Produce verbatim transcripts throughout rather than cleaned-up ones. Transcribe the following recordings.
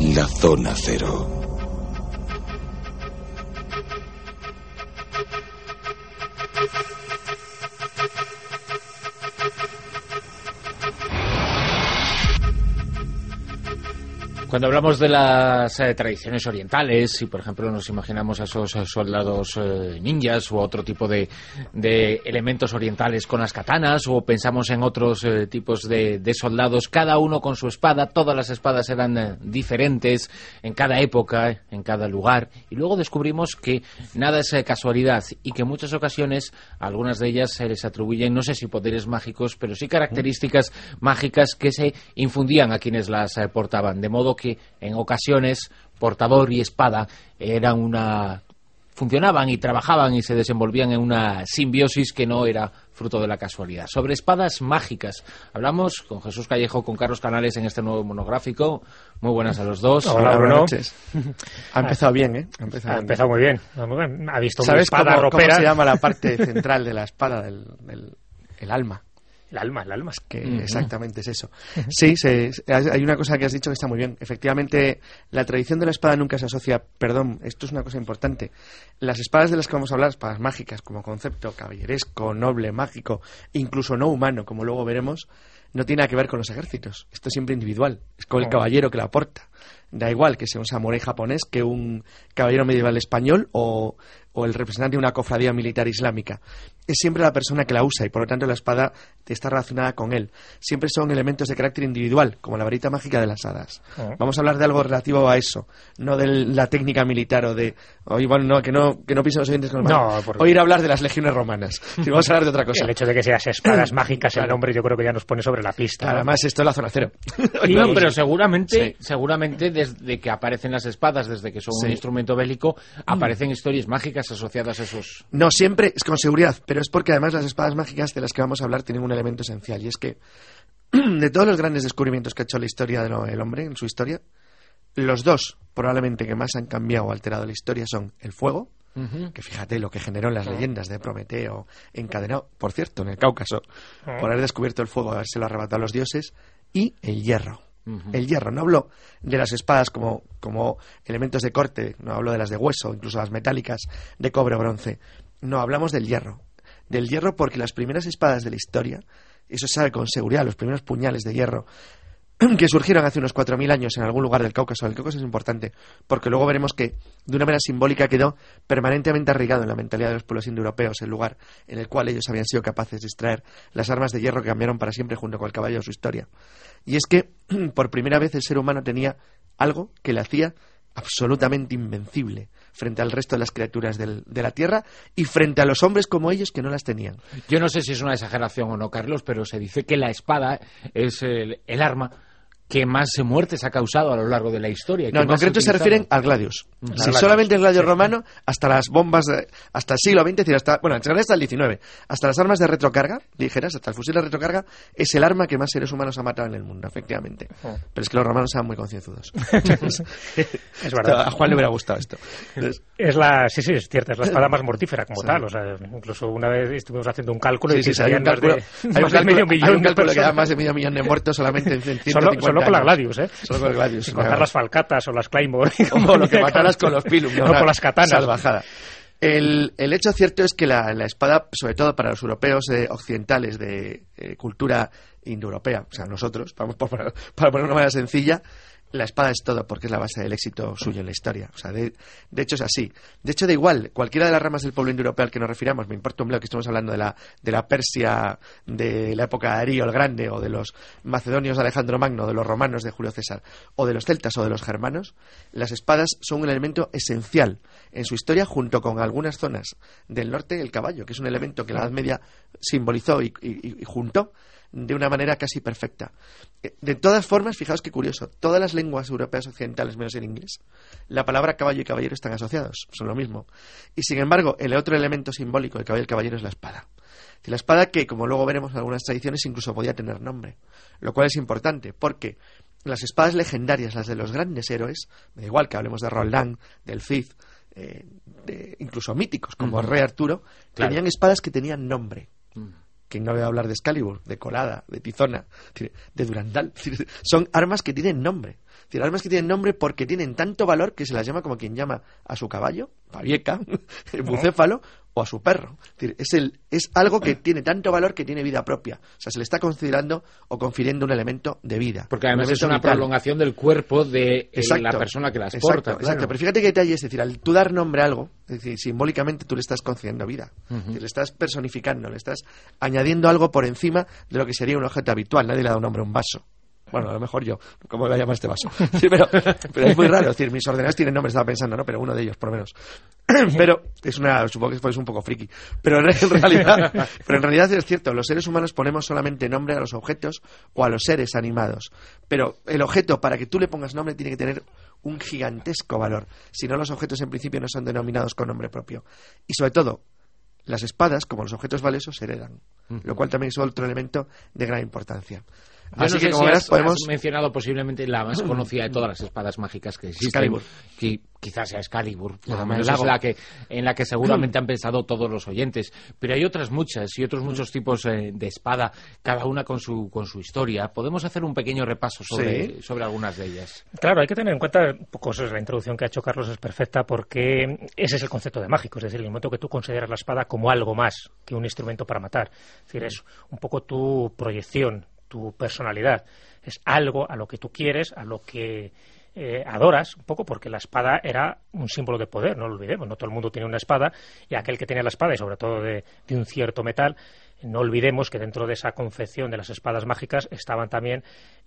La Zona Cero. Cuando hablamos de las eh, tradiciones orientales, si por ejemplo nos imaginamos a esos eh, soldados eh, ninjas u otro tipo de, de elementos orientales con las katanas, o pensamos en otros eh, tipos de, de soldados, cada uno con su espada, todas las espadas eran eh, diferentes en cada época, en cada lugar, y luego descubrimos que nada es eh, casualidad y que en muchas ocasiones algunas de ellas se les atribuyen, no sé si poderes mágicos, pero sí características mágicas que se infundían a quienes las eh, portaban, de modo que que en ocasiones portador y espada eran una funcionaban y trabajaban y se desenvolvían en una simbiosis que no era fruto de la casualidad. Sobre espadas mágicas hablamos con Jesús Callejo, con Carlos Canales en este nuevo monográfico. Muy buenas a los dos. Hola, buenas noches. Ha empezado bien, ¿eh? Ha empezado, ha empezado muy bien. Ha visto ¿Sabes una espada cómo, ropera? ¿Cómo se llama la parte central de la espada? Del, del, el alma. El alma, el alma. Que uh-huh. Exactamente es eso. Sí, se, hay una cosa que has dicho que está muy bien. Efectivamente, la tradición de la espada nunca se asocia... Perdón, esto es una cosa importante. Las espadas de las que vamos a hablar, espadas mágicas como concepto caballeresco, noble, mágico, incluso no humano, como luego veremos, no tiene nada que ver con los ejércitos. Esto es siempre individual. Es con el caballero que la porta. Da igual que sea un samurái japonés que un caballero medieval español o, o el representante de una cofradía militar islámica. Es siempre la persona que la usa y por lo tanto la espada está relacionada con él. Siempre son elementos de carácter individual, como la varita mágica de las hadas. Uh-huh. Vamos a hablar de algo relativo a eso, no de la técnica militar o de... Oye, bueno, no, que no, que no pisen los oyentes con los no, porque... Oír hablar de las legiones romanas. Si vamos a hablar de otra cosa. El hecho de que seas espadas mágicas, claro. El nombre yo creo que ya nos pone sobre la pista. Claro, ¿no? Además, esto es la zona cero. Y, no, pero seguramente, sí. seguramente desde que aparecen las espadas, desde que son sí. un instrumento bélico, aparecen mm. historias mágicas asociadas a esos... No siempre, es con seguridad, pero es porque además las espadas mágicas de las que vamos a hablar tienen un elemento esencial, y es que de todos los grandes descubrimientos que ha hecho la historia del hombre en su historia, los dos probablemente que más han cambiado o alterado la historia son el fuego, uh-huh. que fíjate lo que generó en las uh-huh. leyendas de Prometeo encadenado, por cierto, en el Cáucaso, uh-huh. por haber descubierto el fuego, habérselo arrebatado a los dioses, y el hierro. Uh-huh. El hierro, no hablo de las espadas como, como elementos de corte, no hablo de las de hueso, incluso las metálicas de cobre o bronce, no, hablamos del hierro. Del hierro porque las primeras espadas de la historia, eso se sabe con seguridad, los primeros puñales de hierro que surgieron hace unos cuatro mil años en algún lugar del Cáucaso. El Cáucaso es importante porque luego veremos que de una manera simbólica quedó permanentemente arraigado en la mentalidad de los pueblos indoeuropeos el lugar en el cual ellos habían sido capaces de extraer las armas de hierro que cambiaron para siempre junto con el caballo de su historia. Y es que por primera vez el ser humano tenía algo que le hacía absolutamente invencible frente al resto de las criaturas del, de la tierra y frente a los hombres como ellos que no las tenían. Yo no sé si es una exageración o no, Carlos, pero se dice que la espada es el, el arma que más muertes ha causado a lo largo de la historia. No, en concreto se refieren al gladius. Uh-huh. Si gladius. Solamente el gladius sí. romano, hasta las bombas, de, hasta el siglo veinte, es decir, hasta, bueno, en realidad hasta el diecinueve, hasta las armas de retrocarga, ligeras, hasta el fusil de retrocarga, es el arma que más seres humanos ha matado en el mundo, efectivamente. Uh-huh. Pero es que los romanos eran muy concienzudos. Es verdad. A Juan le hubiera gustado esto. Entonces, es la, sí, sí, es cierto, es la espada más mortífera como sí. tal. O sea, incluso una vez estuvimos haciendo un cálculo sí, y sí, que sí, hay un cálculo, de, hay un cálculo, medio millón hay un cálculo de que da más de medio millón de muertos solamente en ciento cincuenta solo, solo con la gladius, ¿eh? Solo con el gladius. Sin contar las falcatas o las claymore. O lo que mataras con los pilum. No, con las katanas. Salvajada. El, el hecho cierto es que la, la espada, sobre todo para los europeos eh, occidentales de eh, cultura indoeuropea, o sea, nosotros, para, para, para poner una manera sencilla, la espada es todo porque es la base del éxito suyo en la historia. O sea, de, de hecho es así. De hecho, da igual, cualquiera de las ramas del pueblo indoeuropeo al que nos refiramos, me importa un bledo que estemos hablando de la, de la Persia de la época de Darío el Grande, o de los macedonios de Alejandro Magno, de los romanos de Julio César, o de los celtas o de los germanos, las espadas son un elemento esencial en su historia, junto con algunas zonas del norte, el caballo, que es un elemento que la Edad Media simbolizó y, y, y juntó de una manera casi perfecta. De todas formas, fijaos qué curioso, todas las lenguas europeas occidentales, menos el inglés, la palabra caballo y caballero están asociados, son lo mismo. Y sin embargo, el otro elemento simbólico del caballo y el caballero es la espada. La espada que, como luego veremos en algunas tradiciones, incluso podía tener nombre, lo cual es importante, porque las espadas legendarias, las de los grandes héroes, da igual que hablemos de Roldán, del Cid, eh, de, incluso míticos como uh-huh. el rey Arturo, claro. tenían espadas que tenían nombre. Uh-huh. ¿Quién no debe hablar de Excalibur, de Colada, de Tizona, de Durandal? Son armas que tienen nombre. Es decir, armas que tienen nombre porque tienen tanto valor que se las llama como quien llama a su caballo, pavieca, bucéfalo, o a su perro. Es decir, es, el, es algo que tiene tanto valor que tiene vida propia. O sea, se le está considerando o confiriendo un elemento de vida. Porque además un es una vital. prolongación del cuerpo de exacto, la persona que las exacto, porta. Exacto, claro. Pero fíjate qué detalle es, decir, al tú dar nombre a algo, es decir, simbólicamente tú le estás concediendo vida. Uh-huh. Es decir, le estás personificando, le estás añadiendo algo por encima de lo que sería un objeto habitual. Nadie le da un nombre a un vaso. Bueno, a lo mejor yo, ¿cómo voy a llamar este vaso? Sí, pero, pero es muy raro, es decir, mis ordenadores tienen nombre, estaba pensando, ¿no? Pero uno de ellos, por lo menos. Pero es una, supongo que es un poco friki. Pero en realidad, pero en realidad es cierto, los seres humanos ponemos solamente nombre a los objetos o a los seres animados. Pero el objeto, para que tú le pongas nombre, tiene que tener un gigantesco valor. Si no, los objetos en principio no son denominados con nombre propio. Y sobre todo, las espadas, como los objetos valiosos, se heredan. Uh-huh. Lo cual también es otro elemento de gran importancia. Yo Así no que, sé como si verás, has, podemos... has mencionado posiblemente la más conocida de todas las espadas mágicas que existen. Excalibur. Que quizás sea Excalibur, por No, lo menos es la que, en la que seguramente han pensado todos los oyentes. Pero hay otras muchas y otros muchos tipos eh, de espada, cada una con su con su historia. Podemos hacer un pequeño repaso sobre, sí. sobre algunas de ellas. Claro, hay que tener en cuenta, un poco la introducción que ha hecho Carlos es perfecta, porque ese es el concepto de mágico. Es decir, el momento que tú consideras la espada como algo más que un instrumento para matar. Es decir, es un poco tu proyección, tu personalidad. Es algo a lo que tú quieres, a lo que eh, adoras, un poco, porque la espada era un símbolo de poder, no lo olvidemos. No todo el mundo tiene una espada, y aquel que tenía la espada, y sobre todo de, de un cierto metal, no olvidemos que dentro de esa confección de las espadas mágicas estaban también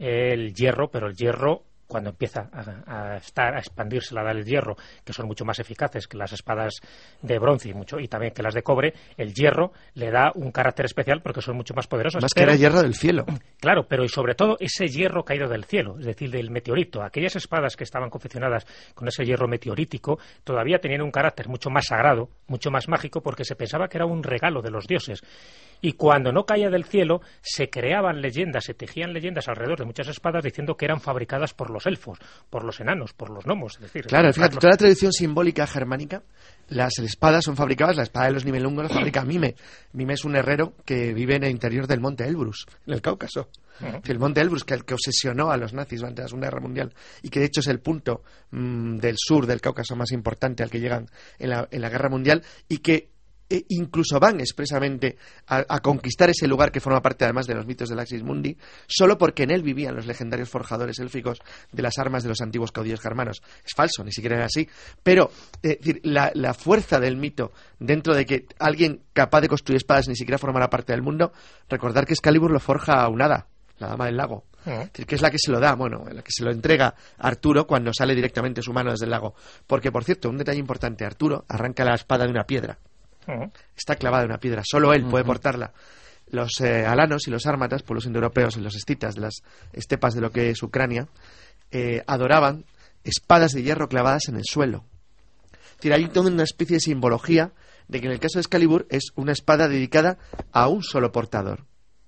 el hierro, pero el hierro, cuando empieza a, a estar a expandirse la edad del hierro, que son mucho más eficaces que las espadas de bronce y mucho y también que las de cobre, el hierro le da un carácter especial porque son mucho más poderosas. Más pero, que era hierro del cielo. Claro, pero y sobre todo ese hierro caído del cielo, es decir, del meteorito. Aquellas espadas que estaban confeccionadas con ese hierro meteorítico todavía tenían un carácter mucho más sagrado, mucho más mágico, porque se pensaba que era un regalo de los dioses. Y cuando no caía del cielo, se creaban leyendas, se tejían leyendas alrededor de muchas espadas diciendo que eran fabricadas por los elfos, por los enanos, por los gnomos. Es decir, claro, fíjate, toda la tradición simbólica germánica, las espadas son fabricadas, la espada de los Nibelungos la fabrica Mime. Mime es un herrero que vive en el interior del monte Elbrus, en el Cáucaso. Uh-huh. El monte Elbrus, que el que obsesionó a los nazis durante la Segunda Guerra Mundial y que de hecho es el punto mmm, del sur del Cáucaso más importante al que llegan en la, en la Guerra Mundial, y que E incluso van expresamente a, a conquistar ese lugar que forma parte además de los mitos del Axis Mundi, solo porque en él vivían los legendarios forjadores élficos de las armas de los antiguos caudillos germanos. Es falso, ni siquiera era así, pero eh, decir, la, la fuerza del mito dentro de que alguien capaz de construir espadas ni siquiera formará parte del mundo, recordar que Excalibur lo forja a un hada, la dama del lago. Es decir, que es la que se lo da, bueno, la que se lo entrega a Arturo cuando sale directamente su mano desde el lago. Porque, por cierto, un detalle importante, Arturo arranca la espada de una piedra. Uh-huh. Está clavada en una piedra, solo él uh-huh. puede portarla. Los eh, alanos y los ármatas, pueblos indoeuropeos y los escitas de las estepas de lo que es Ucrania, eh, adoraban espadas de hierro clavadas en el suelo. Es decir, hay toda una especie de simbología de que en el caso de Excalibur es una espada dedicada a un solo portador.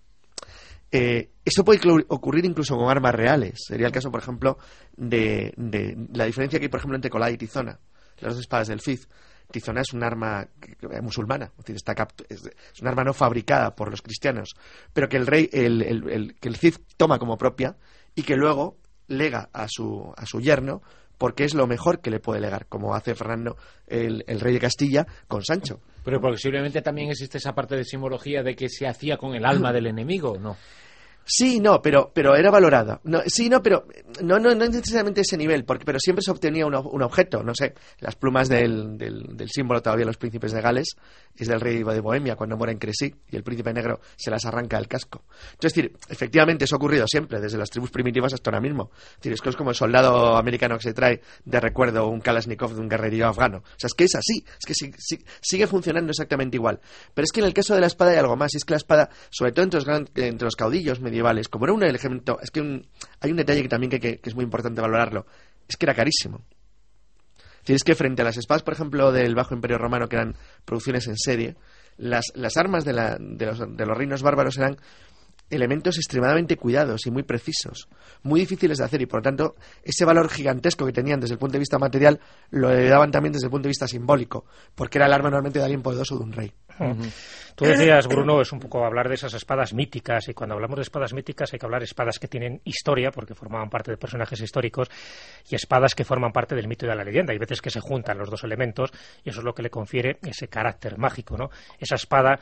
Eh, esto puede ocurrir incluso con armas reales. Sería el caso, por ejemplo, de, de la diferencia que hay, por ejemplo, entre Colada y Tizona, las dos espadas del Cid. Tizona es un arma musulmana, es decir, está es un arma no fabricada por los cristianos, pero que el rey, el, el, el, que el Cid toma como propia y que luego lega a su, a su yerno, porque es lo mejor que le puede legar, como hace Fernando, el, el rey de Castilla, con Sancho. Pero posiblemente también existe esa parte de simbología de que se hacía con el alma del enemigo, ¿no? Sí, no, pero pero era valorada. No, sí, no, pero no no no necesariamente ese nivel, porque pero siempre se obtenía un, un objeto, no sé, las plumas del, del, del símbolo todavía de los príncipes de Gales, es del rey de Bohemia cuando muere en Crecy y el príncipe negro se las arranca del casco. Entonces, es decir, efectivamente eso ha ocurrido siempre, desde las tribus primitivas hasta ahora mismo. Es decir, es que es como el soldado americano que se trae de recuerdo un Kalashnikov de un guerrillero afgano. O sea, es que es así, es que sí, sí, sigue funcionando exactamente igual. Pero es que en el caso de la espada hay algo más, y es que la espada, sobre todo entre los, gran, entre los caudillos medievales, como era un elemento, es que un, hay un detalle que también que, que, que es muy importante valorarlo, es que era carísimo. Es decir, es que frente a las espadas, por ejemplo, del Bajo Imperio Romano, que eran producciones en serie, las, las armas de, la, de, los, de los reinos bárbaros eran elementos extremadamente cuidados y muy precisos, muy difíciles de hacer, y por lo tanto ese valor gigantesco que tenían desde el punto de vista material lo daban también desde el punto de vista simbólico, porque era el arma normalmente de alguien poderoso, de un rey. Uh-huh. Tú decías, Bruno, es un poco hablar de esas espadas míticas, y cuando hablamos de espadas míticas hay que hablar de espadas que tienen historia, porque formaban parte de personajes históricos, y espadas que forman parte del mito y de la leyenda. Hay veces que se juntan los dos elementos, y eso es lo que le confiere ese carácter mágico, ¿no? Esa espada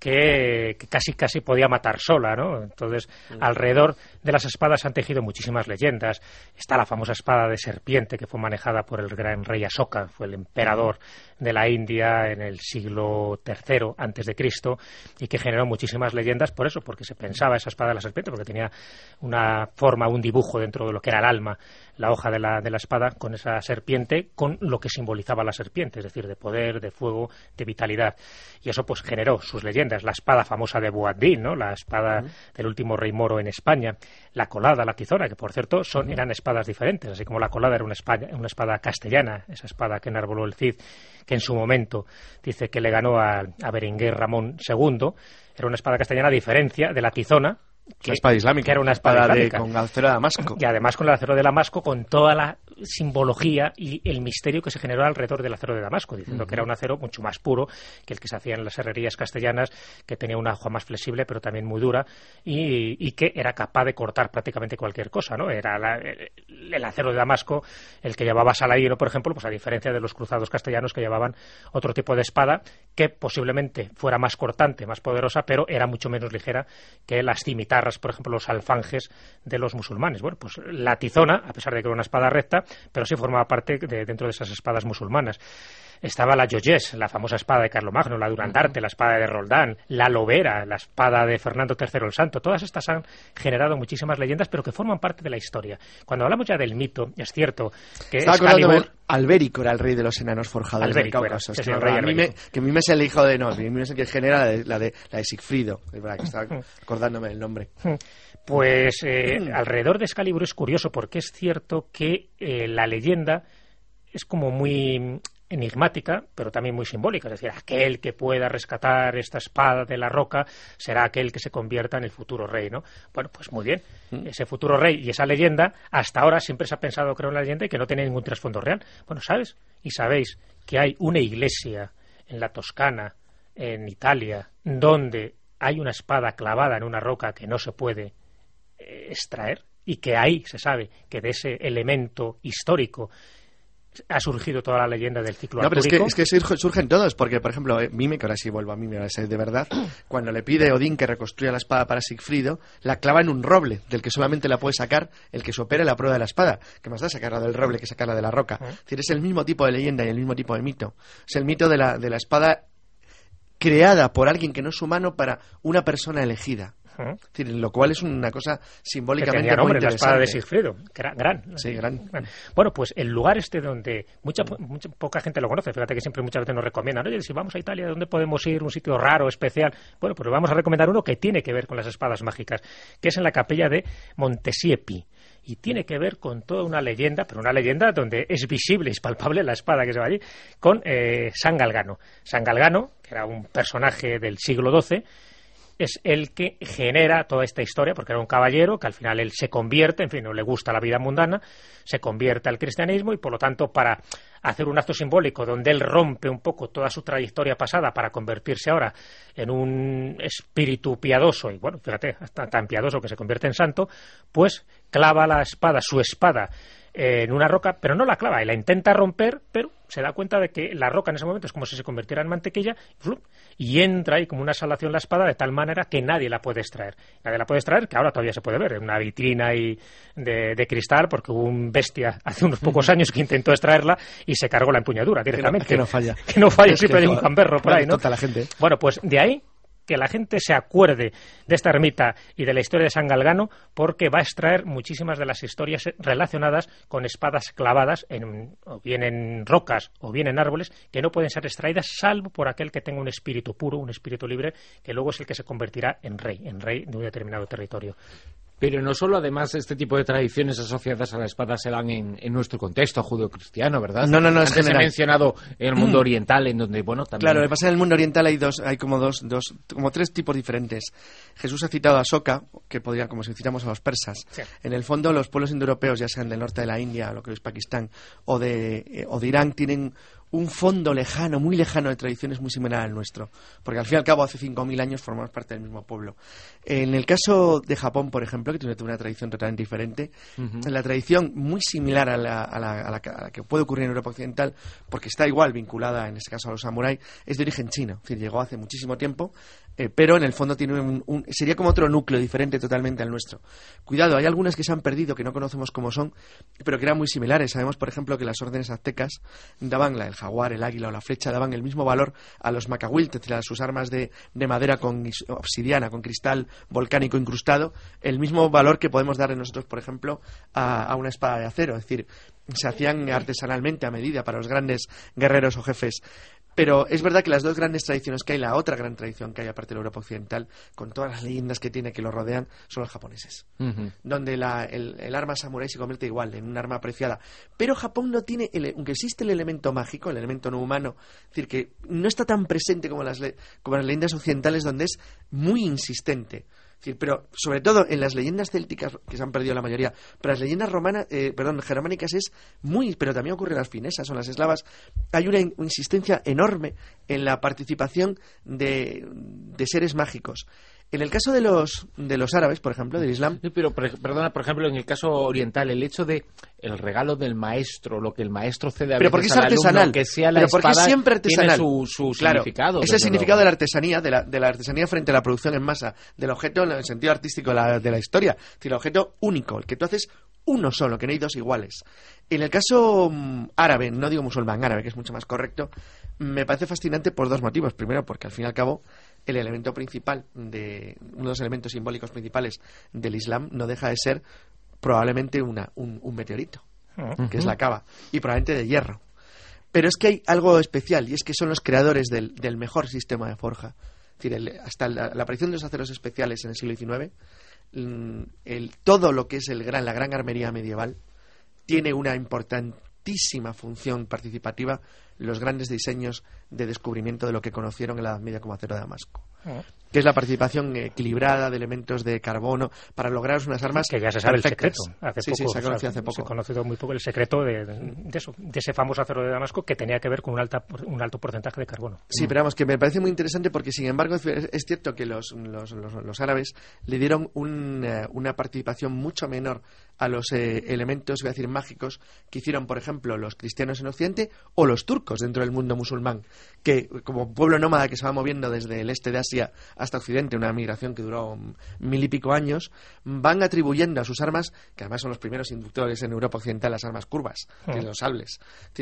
que, que casi casi podía matar sola, ¿no? Entonces, mm. alrededor de las espadas se han tejido muchísimas leyendas. Está la famosa espada de serpiente, que fue manejada por el gran rey Asoka, fue el emperador de la India en el siglo tercero antes de Cristo, y que generó muchísimas leyendas por eso, porque se pensaba esa espada de la serpiente, porque tenía una forma, un dibujo dentro de lo que era el alma, la hoja de la, de la espada, con esa serpiente, con lo que simbolizaba la serpiente, es decir, de poder, de fuego, de vitalidad. Y eso pues generó sus leyendas. La espada famosa de Boabdil, ¿no? La espada uh-huh. del último rey moro en España. La colada, la tizona, que por cierto son, uh-huh. eran espadas diferentes, así como la colada era una espada, una espada castellana, esa espada que enarboló el Cid, que en su momento dice que le ganó a, a Berenguer Ramón segundo. Era una espada castellana a diferencia de la tizona, que, la espada islámica, que era una espada, espada de, con acero de Damasco. Y además con el acero de Damasco, con toda la simbología y el misterio que se generó alrededor del acero de Damasco, diciendo uh-huh. que era un acero mucho más puro que el que se hacía en las herrerías castellanas, que tenía una hoja más flexible pero también muy dura, y, y que era capaz de cortar prácticamente cualquier cosa, ¿no? Era la, el, el acero de Damasco el que llevaba Saladino, por ejemplo, pues a diferencia de los cruzados castellanos que llevaban otro tipo de espada que posiblemente fuera más cortante, más poderosa, pero era mucho menos ligera que las cimitarras, por ejemplo, los alfanjes de los musulmanes. Bueno, pues la tizona, a pesar de que era una espada recta, pero sí formaba parte de, dentro de esas espadas musulmanas. Estaba la Joyés, la famosa espada de Carlomagno, la Durandarte, la espada de Roldán, la Lobera, la espada de Fernando tercero el Santo. Todas estas han generado muchísimas leyendas, pero que forman parte de la historia. Cuando hablamos ya del mito, es cierto que Estaba Excalibur... Albérico era el rey de los enanos forjados Albérico del Cáucaso. Era, que, el rey a mí me, que a mí me es el hijo de... No, a mí me es el que genera la de, la de, la de Sigfrido. Es verdad que estaba acordándome del nombre. Pues eh, alrededor de Excalibur es curioso, porque es cierto que eh, la leyenda es como muy enigmática, pero también muy simbólica. Es decir, aquel que pueda rescatar esta espada de la roca será aquel que se convierta en el futuro rey, ¿no? Bueno, pues muy bien. ¿Mm? Ese futuro rey y esa leyenda, hasta ahora siempre se ha pensado, creo, en la leyenda y que no tiene ningún trasfondo real. Bueno, ¿sabes? Y sabéis que hay una iglesia en la Toscana, en Italia, donde hay una espada clavada en una roca que no se puede eh, extraer, y que ahí se sabe que de ese elemento histórico ha surgido toda la leyenda del ciclo no, artúrico. Pero es que, es que surgen todos, porque, por ejemplo, eh, Mime, que ahora sí vuelvo a Mime, ahora es de verdad, cuando le pide a Odín que reconstruya la espada para Sigfrido, la clava en un roble, del que solamente la puede sacar el que supere la prueba de la espada. ¿Qué más da sacarla del roble que sacarla de la roca? Uh-huh. Es decir, es el mismo tipo de leyenda y el mismo tipo de mito. Es el mito de la, de la espada creada por alguien que no es humano para una persona elegida. Uh-huh. Es decir, lo cual es una cosa simbólicamente que tenía nombre, muy interesante. La espada de Sigfrido, que era gran. Sí, gran. Bueno, pues el lugar este donde mucha, mucha poca gente lo conoce, fíjate que siempre muchas veces nos recomiendan, oye, si vamos a Italia, ¿dónde podemos ir? Un sitio raro, especial. Bueno, pues vamos a recomendar uno que tiene que ver con las espadas mágicas, que es en la capella de Montesiepi. Y tiene que ver con toda una leyenda, pero una leyenda donde es visible, es palpable la espada que se va allí, con eh, San Galgano. San Galgano, que era un personaje del siglo doce, es el que genera toda esta historia, porque era un caballero que al final él se convierte, en fin, no le gusta la vida mundana, se convierte al cristianismo y por lo tanto para hacer un acto simbólico donde él rompe un poco toda su trayectoria pasada para convertirse ahora en un espíritu piadoso, y bueno, fíjate, hasta tan piadoso que se convierte en santo, pues clava la espada, su espada, en una roca, pero no la clava, y la intenta romper, pero se da cuenta de que la roca en ese momento es como si se convirtiera en mantequilla, y entra ahí como una salación la espada de tal manera que nadie la puede extraer. Nadie la puede extraer, que ahora todavía se puede ver en una vitrina y de, de cristal, porque hubo un bestia hace unos pocos años que intentó extraerla y se cargó la empuñadura directamente. Que no, que no falla. Que no falla, es siempre que hay un gamberro por ahí, ¿no? La gente. Bueno, pues de ahí que la gente se acuerde de esta ermita y de la historia de San Galgano, porque va a extraer muchísimas de las historias relacionadas con espadas clavadas en, o bien en rocas o bien en árboles, que no pueden ser extraídas salvo por aquel que tenga un espíritu puro, un espíritu libre, que luego es el que se convertirá en rey, en rey de un determinado territorio. Pero no solo, además, este tipo de tradiciones asociadas a la espada se dan en, en nuestro contexto judeocristiano, ¿verdad? No, no, no, es Antes general. he mencionado en el mundo oriental, en donde, bueno, también... Claro, lo que pasa en el mundo oriental hay dos, hay como dos, dos, como tres tipos diferentes. Jesús ha citado a Asoka, que podría, como si citamos a los persas. Sí. En el fondo, los pueblos indoeuropeos, ya sean del norte de la India, lo que es Pakistán, o de, eh, o de Irán, tienen un fondo lejano, muy lejano de tradiciones muy similar al nuestro, porque al fin y al cabo hace cinco mil años formamos parte del mismo pueblo. En el caso de Japón, por ejemplo, que tiene una tradición totalmente diferente, uh-huh. la tradición muy similar a la, a, la, a, la, a la que puede ocurrir en Europa Occidental, porque está igual vinculada en este caso a los samuráis, es de origen chino, es decir, llegó hace muchísimo tiempo, eh, pero en el fondo tiene un, un, sería como otro núcleo diferente totalmente al nuestro. Cuidado, hay algunas que se han perdido, que no conocemos cómo son, pero que eran muy similares. Sabemos, por ejemplo, que las órdenes aztecas daban la, el jaguar, el águila o la flecha, daban el mismo valor a los macahuiltes, a sus armas de, de madera con obsidiana, con cristal volcánico incrustado, el mismo valor que podemos darle nosotros, por ejemplo, a, a una espada de acero. Es decir, se hacían artesanalmente a medida para los grandes guerreros o jefes. Pero es verdad que las dos grandes tradiciones que hay, la otra gran tradición que hay aparte de la Europa Occidental, con todas las leyendas que tiene que lo rodean, son los japoneses. Uh-huh. Donde la, el, el arma samurái se convierte igual en un arma apreciada. Pero Japón no tiene, el, aunque existe el elemento mágico, el elemento no humano, es decir, que no está tan presente como las, como las leyendas occidentales, donde es muy insistente. Pero sobre todo en las leyendas célticas, que se han perdido la mayoría, pero las leyendas romanas, eh, perdón, germánicas es muy, pero también ocurre en las finesas o en las eslavas, hay una insistencia enorme en la participación de, de seres mágicos. En el caso de los de los árabes, por ejemplo, del Islam... Sí, pero, perdona, por ejemplo, en el caso oriental, el hecho de el regalo del maestro, lo que el maestro cede a pero veces es al artesanal, alumno, que sea la pero porque espada, es siempre artesanal. Tiene su, su claro, significado. Es el significado luego. de la artesanía, de la, de la artesanía frente a la producción en masa, del objeto en el sentido artístico de la, de la historia. Es decir, el objeto único, el que tú haces uno solo, que no hay dos iguales. En el caso um, árabe, no digo musulmán, árabe, que es mucho más correcto, me parece fascinante por dos motivos. Primero, porque al fin y al cabo el elemento principal, de uno de los elementos simbólicos principales del Islam no deja de ser probablemente una, un, un meteorito, uh-huh. que es la cava, y probablemente de hierro. Pero es que hay algo especial, y es que son los creadores del, del mejor sistema de forja. Es decir, el, hasta la, la aparición de los aceros especiales en el siglo diecinueve, el, todo lo que es el gran, la gran armería medieval tiene una importantísima función participativa, los grandes diseños de descubrimiento de lo que conocieron en la Edad Media como acero de Damasco, uh-huh. que es la participación equilibrada de elementos de carbono para lograr unas armas que ya se sabe perfectas. El secreto. Hace sí, poco, sí, se ha conocido hace poco. Se ha conocido muy poco el secreto de, de, eso, de ese famoso acero de Damasco que tenía que ver con un, alta, un alto porcentaje de carbono. Sí, pero vamos, que me parece muy interesante porque, sin embargo, es, es cierto que los, los, los, los árabes le dieron un, uh, una participación mucho menor a los eh, elementos, voy a decir, mágicos que hicieron, por ejemplo, los cristianos en Occidente o los turcos dentro del mundo musulmán, que como pueblo nómada que se va moviendo desde el este de Asia hasta Occidente, una migración que duró mil y pico años, van atribuyendo a sus armas, que además son los primeros inductores en Europa Occidental, las armas curvas, oh. los sables,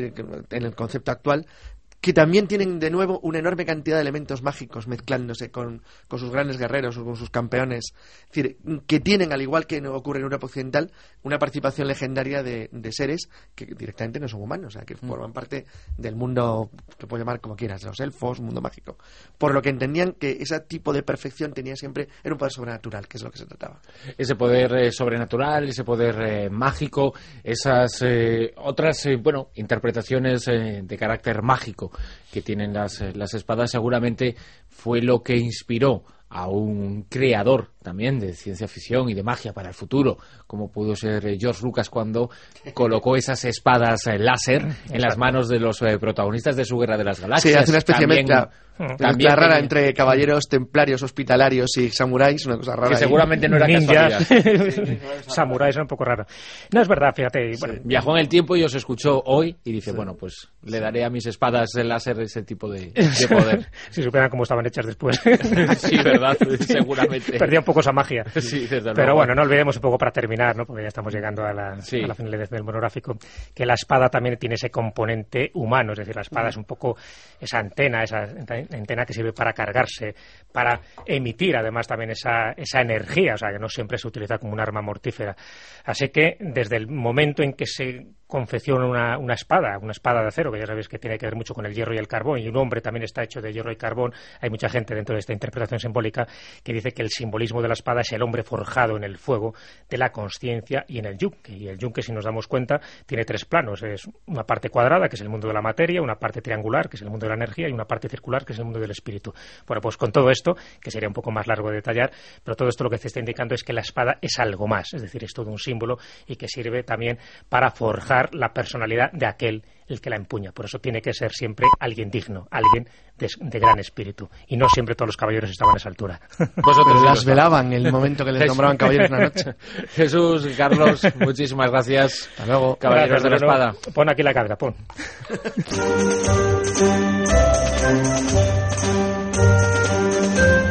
en el concepto actual, que también tienen de nuevo una enorme cantidad de elementos mágicos mezclándose con, con sus grandes guerreros o con sus campeones. Es decir, que tienen, al igual que ocurre en Europa Occidental, una participación legendaria de, de seres que directamente no son humanos, o sea, que mm. forman parte del mundo, que puedes llamar como quieras, los elfos, mundo mágico. Por lo que entendían que ese tipo de perfección tenía siempre, era un poder sobrenatural, que es lo que se trataba. Ese poder eh, sobrenatural, ese poder eh, mágico, esas eh, otras, eh, bueno, interpretaciones eh, de carácter mágico que tienen las, las espadas, seguramente fue lo que inspiró a un creador también de ciencia ficción y de magia para el futuro, como pudo ser George Lucas cuando colocó esas espadas láser en las manos de los eh, protagonistas de su Guerra de las Galaxias. Sí, hace una especie de mezcla, también rara tenía... entre caballeros templarios, hospitalarios y samuráis, una cosa rara. Que seguramente no era ninjas, samuráis, era un poco raro. No, es verdad, fíjate. Y, bueno, sí. Viajó en el tiempo y os escuchó hoy y dice, sí. bueno, pues le daré a mis espadas de láser ese tipo de, de poder. Si supieran cómo estaban hechas después. Sí, verdad, seguramente. Perdía un poco esa magia. Sí, desde luego. Pero bueno, no olvidemos un poco para terminar, ¿no? Porque ya estamos llegando a la, sí. a la finalidad del monográfico, que la espada también tiene ese componente humano, es decir, la espada mm. es un poco esa antena, esa antena que sirve para cargarse, para emitir además también esa, esa energía, o sea, que no siempre se utiliza como un arma mortífera. Así que desde el momento en que se confecciona una, una espada, una espada de acero, que ya sabéis que tiene que ver mucho con el hierro y el carbón, y un hombre también está hecho de hierro y carbón, hay mucha gente dentro de esta interpretación simbólica que dice que el simbolismo de la espada es el hombre forjado en el fuego de la consciencia y en el yunque. Y el yunque, si nos damos cuenta, tiene tres planos. Es una parte cuadrada, que es el mundo de la materia, una parte triangular, que es el mundo de la energía, y una parte circular, que es el mundo del espíritu. Bueno, pues con todo esto, que sería un poco más largo de detallar, pero todo esto lo que se está indicando es que la espada es algo más, es decir, es todo un símbolo y que sirve también para forjar reflejar la personalidad de aquel el que la empuña. Por eso tiene que ser siempre alguien digno, alguien de, de gran espíritu. Y no siempre todos los caballeros estaban a esa altura. Vosotros las sí velaban el momento que les nombraban caballeros una noche. Jesús, Carlos, muchísimas gracias. Hasta luego. Caballeros Gracias, de la Bruno. Espada. Pon aquí la cadena, pon.